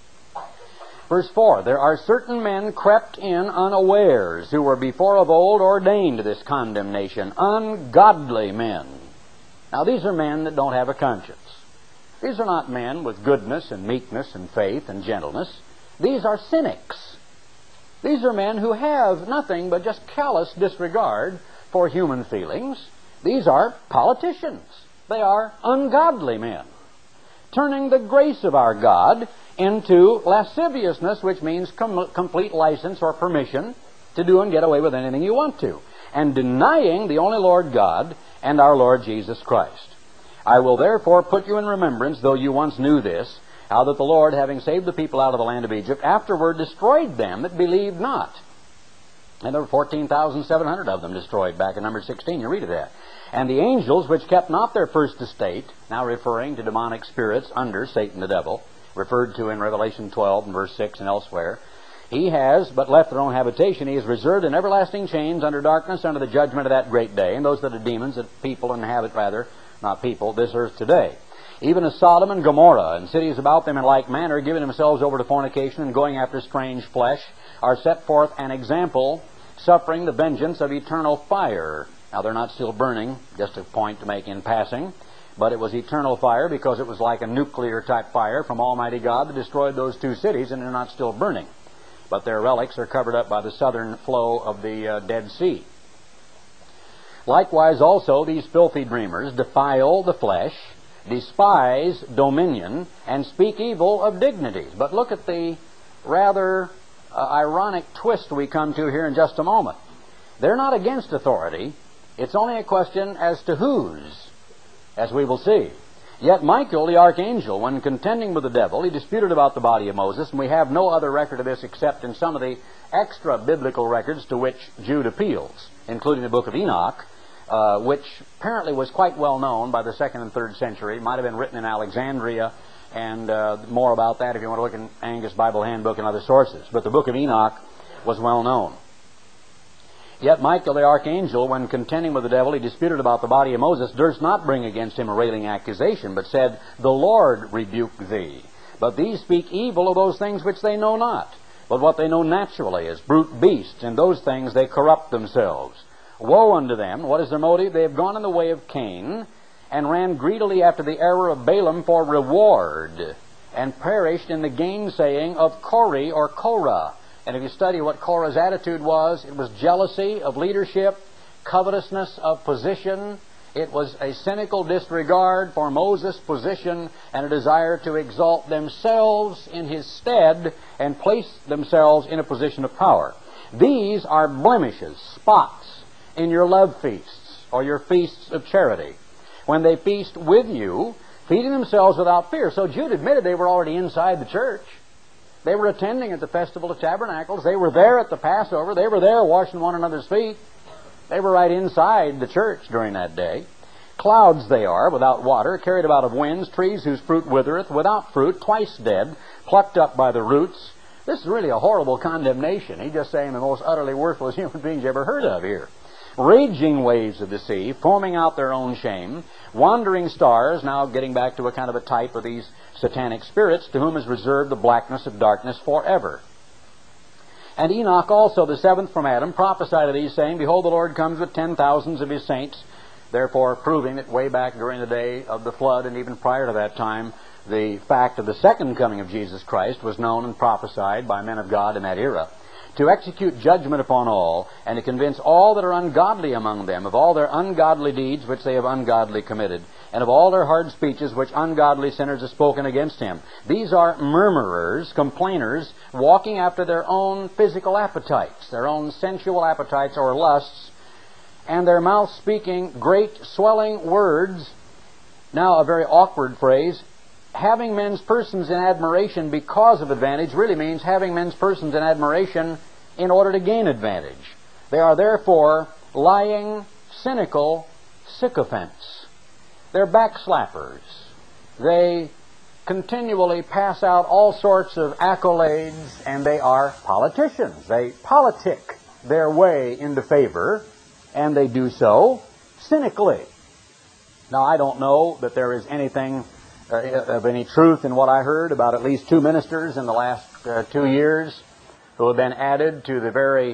Verse 4, there are certain men crept in unawares, who were before of old ordained to this condemnation, ungodly men. Now these are men that don't have a conscience. These are not men with goodness and meekness and faith and gentleness. These are cynics. These are men who have nothing but just callous disregard for human feelings. These are politicians. They are ungodly men, turning the grace of our God into lasciviousness, which means complete license or permission to do and get away with anything you want to, and denying the only Lord God and our Lord Jesus Christ. I will therefore put you in remembrance, though you once knew this, how that the Lord, having saved the people out of the land of Egypt, afterward destroyed them that believed not. And there were 14,700 of them destroyed back in Numbers 16. You read of that. And the angels which kept not their first estate, now referring to demonic spirits under Satan the devil, referred to in Revelation 12 and verse 6 and elsewhere, he has but left their own habitation. He is reserved in everlasting chains under darkness, under the judgment of that great day. And those that are demons, that people inhabit rather, not people, this earth today. Even as Sodom and Gomorrah and cities about them in like manner, giving themselves over to fornication and going after strange flesh, are set forth an example, suffering the vengeance of eternal fire. Now they're not still burning, just a point to make in passing, but it was eternal fire because it was like a nuclear type fire from Almighty God that destroyed those 2 cities, and they're not still burning. But their relics are covered up by the southern flow of the Dead Sea. Likewise also these filthy dreamers defile the flesh, despise dominion, and speak evil of dignities. But look at the rather ironic twist we come to here in just a moment. They're not against authority. It's only a question as to whose, as we will see. Yet Michael, the archangel, when contending with the devil, he disputed about the body of Moses, and we have no other record of this except in some of the extra biblical records to which Jude appeals, including the book of Enoch, which apparently was quite well known by the 2nd and 3rd century. It might have been written in Alexandria, and more about that if you want to look in Angus Bible Handbook and other sources. But the book of Enoch was well known. Yet Michael the archangel, when contending with the devil, he disputed about the body of Moses, durst not bring against him a railing accusation, but said, The Lord rebuke thee. But these speak evil of those things which they know not, but what they know naturally, as brute beasts. In those things they corrupt themselves. Woe unto them! What is their motive? They have gone in the way of Cain, and ran greedily after the error of Balaam for reward, and perished in the gainsaying of Kori or Korah. And if you study what Korah's attitude was, it was jealousy of leadership, covetousness of position. It was a cynical disregard for Moses' position and a desire to exalt themselves in his stead and place themselves in a position of power. These are blemishes, spots in your love feasts or your feasts of charity. When they feast with you, feeding themselves without fear. So Jude admitted they were already inside the church. They were attending at the Festival of Tabernacles. They were there at the Passover. They were there washing one another's feet. They were right inside the church during that day. Clouds they are, without water, carried about of winds, trees whose fruit withereth, without fruit, twice dead, plucked up by the roots. This is really a horrible condemnation. He's just saying the most utterly worthless human beings you ever heard of here. Raging waves of the sea, foaming out their own shame, wandering stars, now getting back to a kind of a type of these satanic spirits, to whom is reserved the blackness of darkness forever. And Enoch also, the seventh from Adam, prophesied of these, saying, Behold, the Lord comes with 10,000s of his saints, therefore proving that way back during the day of the flood, and even prior to that time, the fact of the second coming of Jesus Christ was known and prophesied by men of God in that era, to execute judgment upon all, and to convince all that are ungodly among them of all their ungodly deeds which they have ungodly committed, and of all their hard speeches which ungodly sinners have spoken against him. These are murmurers, complainers, walking after their own physical appetites, their own sensual appetites or lusts, and their mouth speaking great swelling words. Now a very awkward phrase. Having men's persons in admiration because of advantage really means having men's persons in admiration in order to gain advantage. They are therefore lying, cynical sycophants. They're backslappers. They continually pass out all sorts of accolades, and they are politicians. They politic their way into favor, and they do so cynically. Now, I don't know that there is anything of any truth in what I heard about at least two ministers in the last 2 years who have been added to the very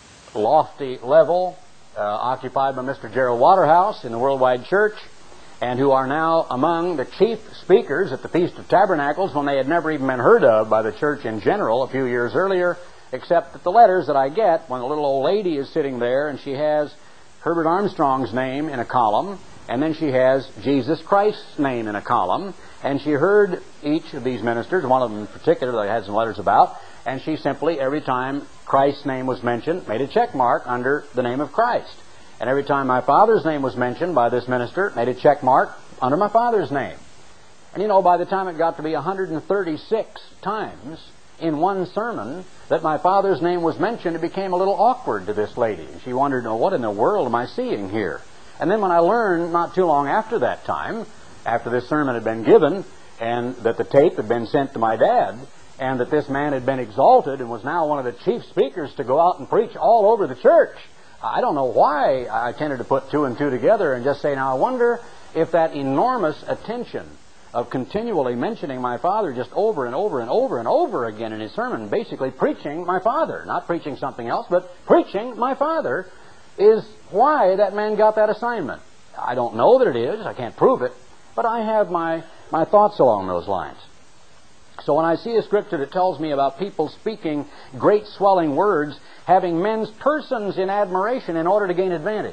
lofty level occupied by Mr. Gerald Waterhouse in the Worldwide Church, and who are now among the chief speakers at the Feast of Tabernacles when they had never even been heard of by the church in general a few years earlier, except that the letters that I get when the little old lady is sitting there and she has Herbert Armstrong's name in a column, and then she has Jesus Christ's name in a column, and she heard each of these ministers, one of them in particular that I had some letters about, and she simply, every time Christ's name was mentioned, made a check mark under the name of Christ. And every time my father's name was mentioned by this minister, made a check mark under my father's name. And you know, by the time it got to be 136 times in one sermon that my father's name was mentioned, it became a little awkward to this lady. She wondered, oh, what in the world am I seeing here? And then when I learned not too long after that time, after this sermon had been given, and that the tape had been sent to my dad, and that this man had been exalted and was now one of the chief speakers to go out and preach all over the church, I don't know why I tended to put two and two together and just say, now I wonder if that enormous attention of continually mentioning my father just over and over and over and over again in his sermon, basically preaching my father, not preaching something else, but preaching my father, is why that man got that assignment. I don't know that it is. I can't prove it. But I have my thoughts along those lines. So when I see a scripture that tells me about people speaking great swelling words, having men's persons in admiration in order to gain advantage,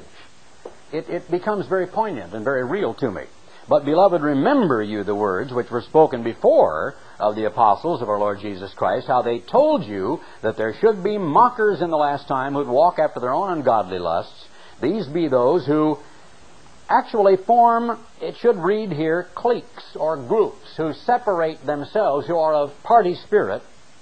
it becomes very poignant and very real to me. But, beloved, remember you the words which were spoken before of the apostles of our Lord Jesus Christ, how they told you that there should be mockers in the last time who would walk after their own ungodly lusts. These be those who actually form, it should read here, cliques or groups, who separate themselves, who are of party spirit,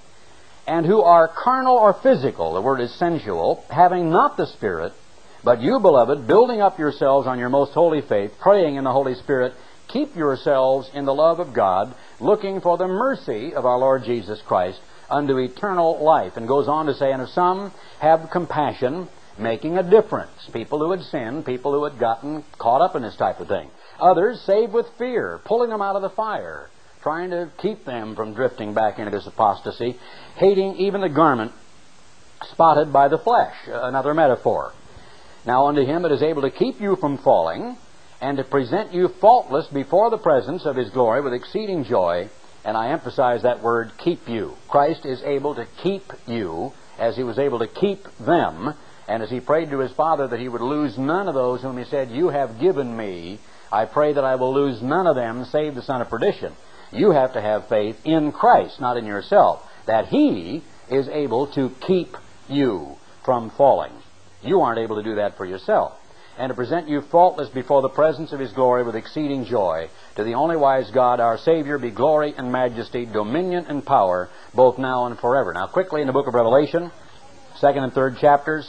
and who are carnal or physical, the word is sensual, having not the Spirit. But you, beloved, building up yourselves on your most holy faith, praying in the Holy Spirit, keep yourselves in the love of God, looking for the mercy of our Lord Jesus Christ unto eternal life. And goes on to say, and of some have compassion, making a difference. People who had sinned, people who had gotten caught up in this type of thing. Others save with fear, pulling them out of the fire, trying to keep them from drifting back into this apostasy, hating even the garment spotted by the flesh. Another metaphor. Now unto him that is able to keep you from falling, and to present you faultless before the presence of his glory with exceeding joy. And I emphasize that word, keep you. Christ is able to keep you, as he was able to keep them, And as he prayed to his Father that he would lose none of those whom he said, "You have given me, I pray that I will lose none of them save the son of perdition." You have to have faith in Christ, not in yourself, that He is able to keep you from falling. You aren't able to do that for yourself. And to present you faultless before the presence of His glory with exceeding joy. To the only wise God, our Savior, be glory and majesty, dominion and power, both now and forever. Now quickly in the book of Revelation, 2nd and 3rd chapters.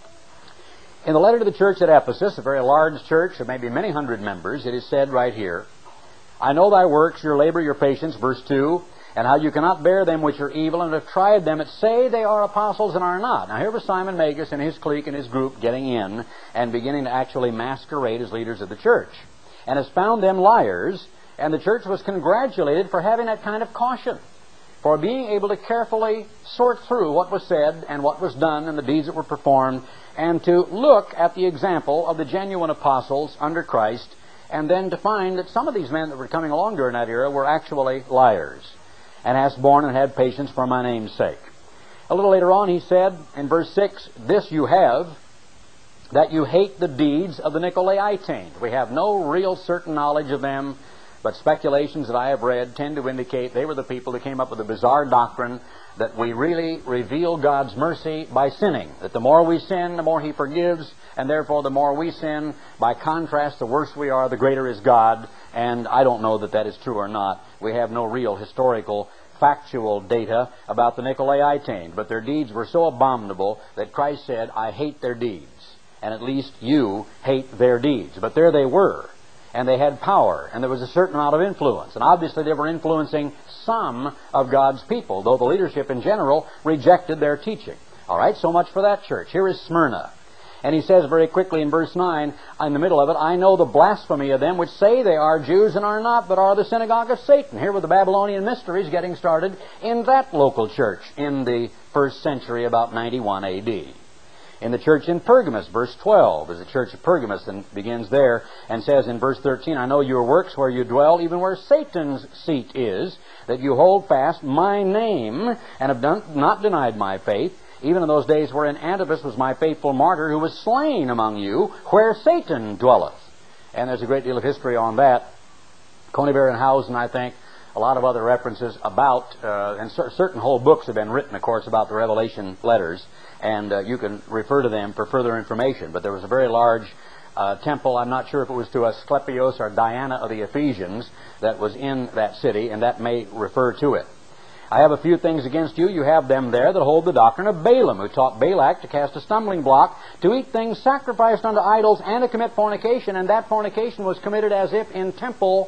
In the letter to the church at Ephesus, a very large church of maybe many hundred members, it is said right here, "I know thy works, your labor, your patience," verse 2, "and how you cannot bear them which are evil, and have tried them that say they are apostles and are not." Now here was Simon Magus and his clique and his group getting in and beginning to actually masquerade as leaders of the church, and has found them liars, and the church was congratulated for having that kind of caution, for being able to carefully sort through what was said and what was done and the deeds that were performed, and to look at the example of the genuine apostles under Christ, and then to find that some of these men that were coming along during that era were actually liars, and hast borne and had patience for my name's sake. A little later on he said in verse 6, "This you have, that you hate the deeds of the Nicolaitanes." We have no real certain knowledge of them, but speculations that I have read tend to indicate they were the people that came up with the bizarre doctrine that we really reveal God's mercy by sinning, that the more we sin, the more He forgives, and therefore the more we sin, by contrast, the worse we are, the greater is God. And I don't know that that is true or not. We have no real historical, factual data about the Nicolaitanes, but their deeds were so abominable that Christ said, "I hate their deeds," and at least you hate their deeds. But there they were, and they had power, and there was a certain amount of influence, and obviously they were influencing some of God's people, though the leadership in general rejected their teaching. All right, so much for that church. Here is Smyrna. And he says very quickly in verse 9, in the middle of it, "I know the blasphemy of them which say they are Jews and are not, but are the synagogue of Satan." Here were the Babylonian mysteries getting started in that local church in the 1st century, about 91 AD. In the church in Pergamos, verse 12, is the church of Pergamos, and begins there, and says in verse 13, "I know your works, where you dwell, even where Satan's seat is, that you hold fast my name, and have not denied my faith, even in those days wherein Antipas was my faithful martyr, who was slain among you, where Satan dwelleth." And there's a great deal of history on that. Coney Barrenhausen, I think, a lot of other references about, and certain whole books have been written, of course, about the Revelation letters, and you can refer to them for further information. But there was a very large temple, I'm not sure if it was to Asclepios or Diana of the Ephesians, that was in that city, and that may refer to it. "I have a few things against you. You have them there that hold the doctrine of Balaam, who taught Balak to cast a stumbling block, to eat things sacrificed unto idols, and to commit fornication." And that fornication was committed as if in temple,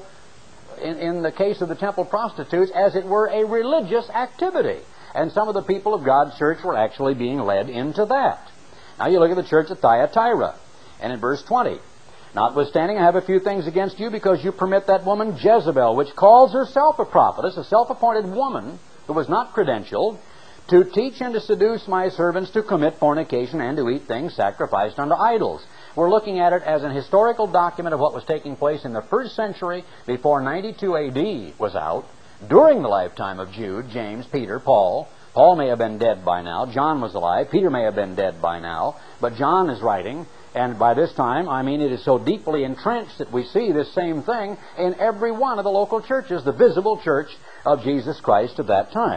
in the case of the temple prostitutes, as it were a religious activity. And some of the people of God's church were actually being led into that. Now you look at the church at Thyatira, and in verse 20, "Notwithstanding, I have a few things against you, because you permit that woman Jezebel, which calls herself a prophetess," a self-appointed woman who was not credentialed, "to teach and to seduce my servants to commit fornication and to eat things sacrificed unto idols." We're looking at it as an historical document of what was taking place in the 1st century before 92 AD was out, during the lifetime of Jude, James, Peter, Paul. Paul may have been dead by now. John was alive. Peter may have been dead by now. But John is writing, and by this time, I mean, it is so deeply entrenched that we see this same thing in every one of the local churches, the visible church of Jesus Christ of that time.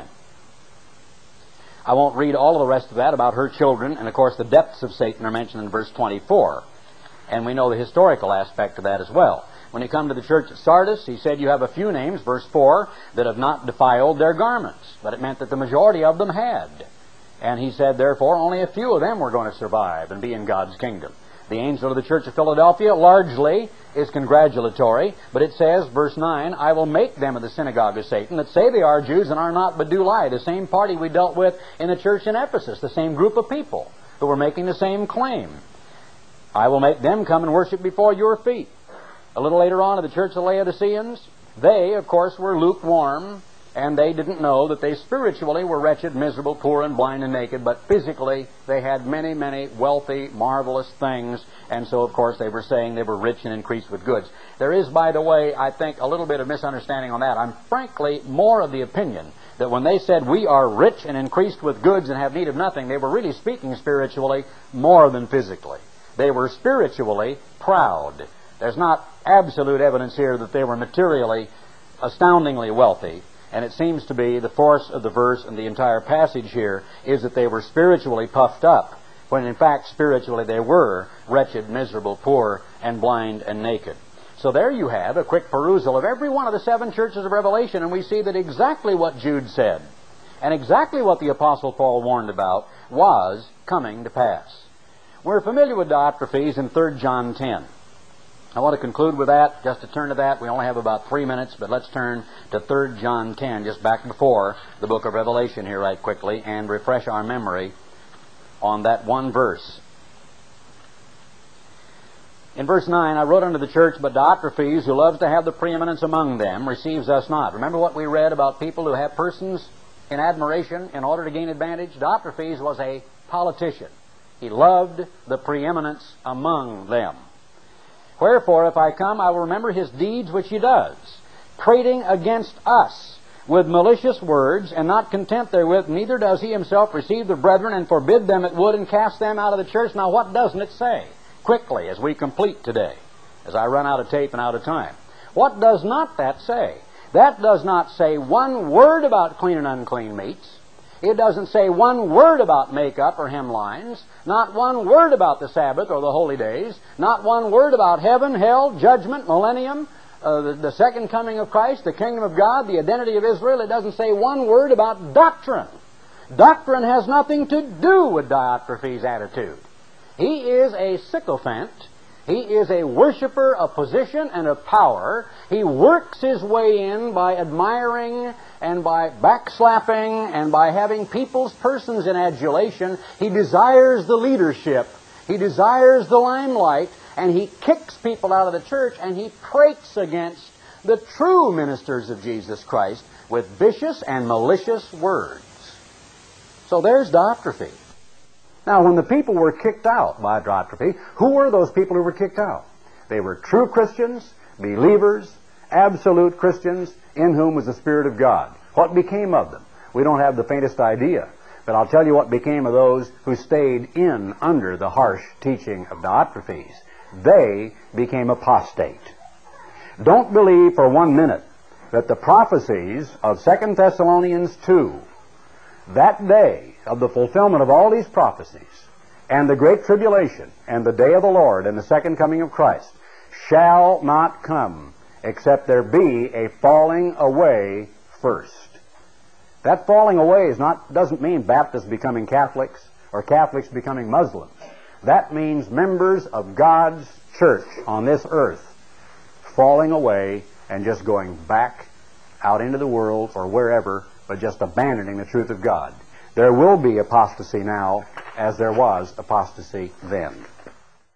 I won't read all of the rest of that about her children, and of course the depths of Satan are mentioned in verse 24. And we know the historical aspect of that as well. When you come to the church at Sardis, he said, "You have a few names," verse 4, "that have not defiled their garments." But it meant that the majority of them had. And he said, therefore, only a few of them were going to survive and be in God's kingdom. The angel of the church of Philadelphia largely is congratulatory, but it says, verse 9, "I will make them of the synagogue of Satan, that say they are Jews and are not, but do lie." The same party we dealt with in the church in Ephesus, the same group of people who were making the same claim. "I will make them come and worship before your feet." A little later on in the church of Laodiceans, they, of course, were lukewarm and they didn't know that they spiritually were wretched, miserable, poor, and blind, and naked, but physically they had many, many wealthy, marvelous things, and so, of course, they were saying they were rich and increased with goods. There is, by the way, I think, a little bit of misunderstanding on that. I'm frankly more of the opinion that when they said we are rich and increased with goods and have need of nothing, they were really speaking spiritually more than physically. They were spiritually proud. There's not absolute evidence here that they were materially astoundingly wealthy, and it seems to be the force of the verse and the entire passage here is that they were spiritually puffed up, when in fact spiritually they were wretched, miserable, poor, and blind and naked. So there you have a quick perusal of every one of the 7 churches of Revelation, and we see that exactly what Jude said and exactly what the Apostle Paul warned about was coming to pass. We're familiar with Diotrephes in 3 John 10. I want to conclude with that, just to turn to that. We only have about 3 minutes, but let's turn to 3 John 10, just back before the book of Revelation here right quickly, and refresh our memory on that one verse. In verse 9, I wrote unto the church, but Diotrephes, who loves to have the preeminence among them, receives us not. Remember what we read about people who have persons in admiration in order to gain advantage? Diotrephes was a politician. He loved the preeminence among them. Wherefore, if I come, I will remember his deeds which he does, prating against us with malicious words, and not content therewith, neither does he himself receive the brethren, and forbid them that would, and cast them out of the church. Now, what doesn't it say? Quickly, as we complete today, as I run out of tape and out of time. What does not that say? That does not say one word about clean and unclean meats. It doesn't say one word about makeup or hemlines, not one word about the Sabbath or the holy days, not one word about heaven, hell, judgment, millennium, the second coming of Christ, the kingdom of God, the identity of Israel. It doesn't say one word about doctrine. Doctrine has nothing to do with Diotrephes' attitude. He is a sycophant. He is a worshiper of position and of power. He works his way in by admiring and by backslapping and by having people's persons in adulation. He desires the leadership. He desires the limelight, and he kicks people out of the church, and he prates against the true ministers of Jesus Christ with vicious and malicious words. So there's Diotrephes. Now, when the people were kicked out by Diotrephes, who were those people who were kicked out? They were true Christians, believers, absolute Christians, in whom was the Spirit of God. What became of them? We don't have the faintest idea. But I'll tell you what became of those who stayed in under the harsh teaching of Diotrephes. They became apostate. Don't believe for 1 minute that the prophecies of 2 Thessalonians 2, that day of the fulfillment of all these prophecies, and the great tribulation, and the day of the Lord, and the second coming of Christ, shall not come except there be a falling away first. That falling away doesn't mean Baptists becoming Catholics or Catholics becoming Muslims. That means members of God's church on this earth falling away and just going back out into the world or wherever, but just abandoning the truth of God. There will be apostasy now as there was apostasy then.